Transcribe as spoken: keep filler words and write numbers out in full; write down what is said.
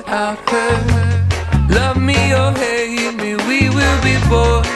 out her. Love me or hate me, we will be boys.